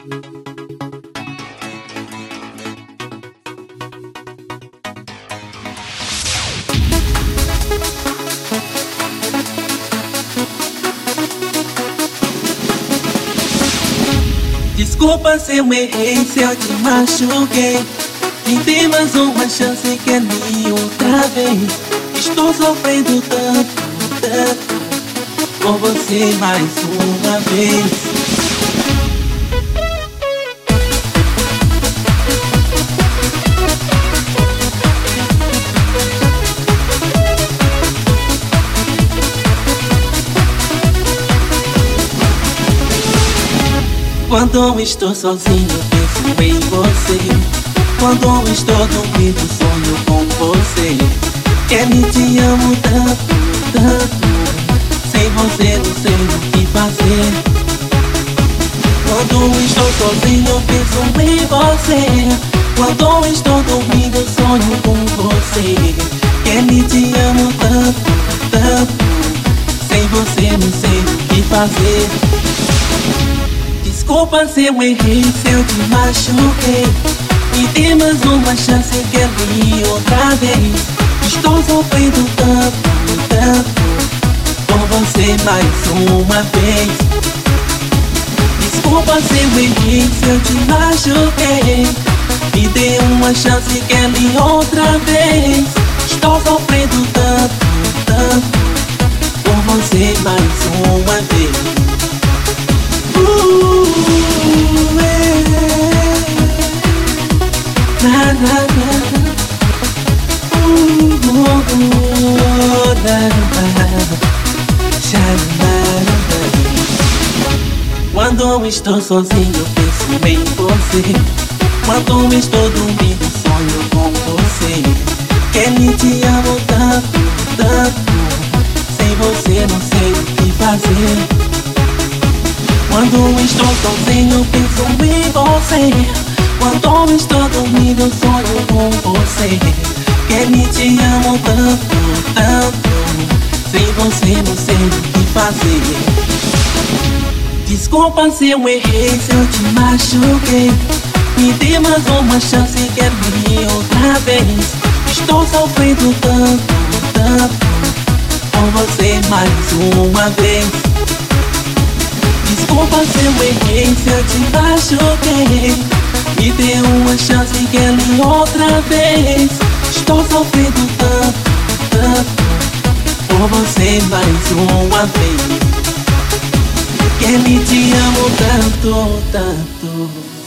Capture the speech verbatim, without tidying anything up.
Desculpa se eu errei, se eu te machuquei. Me dê mais uma chance, quer me outra vez. Estou sofrendo tanto, tanto por você mais uma vez. Quando estou sozinho, penso em você. Quando estou dormindo, sonho com você. Que me te amo tanto, tanto. Sem você não sei o que fazer. Quando estou sozinho, penso em você. Quando estou dormindo, sonho com você. Que me te amo tanto, tanto. Sem você não sei o que fazer. Desculpa se eu errei, se eu te machuquei. Me dê mais uma chance, quero ir outra vez. Estou sofrendo tanto, tanto por você mais uma vez. Desculpa se eu errei, se eu te machuquei. Me dê uma chance, quero ir outra vez. Estou sofrendo tanto, tanto por você mais uma vez. Na, na, na. Uh, uh, uh, na, na. Quando estou sozinho, penso em você. Quando estou dormindo, sonho com você. Que me te amo tanto, tanto. Sem você não sei o que fazer. Quando estou sozinho, penso em você. Quando estou dormindo, sonho com você. Que me te amo tanto, tanto. Sem você não sei o que fazer. Desculpa se eu errei, se eu te machuquei. Me dê mais uma chance, quero ir outra vez. Estou sofrendo tanto, tanto por você mais uma vez. Desculpa se eu errei, se eu te machuquei. Me dê uma chance, quero ir outra vez. Estou sofrendo tanto, tanto por você mais uma vez. Que me te amo tanto, tanto.